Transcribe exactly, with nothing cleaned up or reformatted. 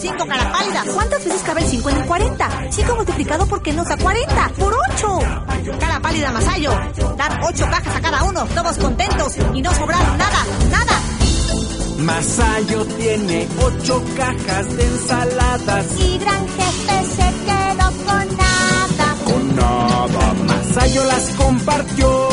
cinco, cara pálida. ¿Cuántas veces cabe el cinco en el cuarenta? cinco multiplicado por qué nos da cuarenta. ¡Por ocho! Cara pálida, Masayo. Dar ocho cajas a cada uno, todos contentos y no sobraron nada, nada. Masayo tiene ocho cajas de ensaladas. Y Gran Jefe se quedó con nada. Con nada. Masayo las compartió.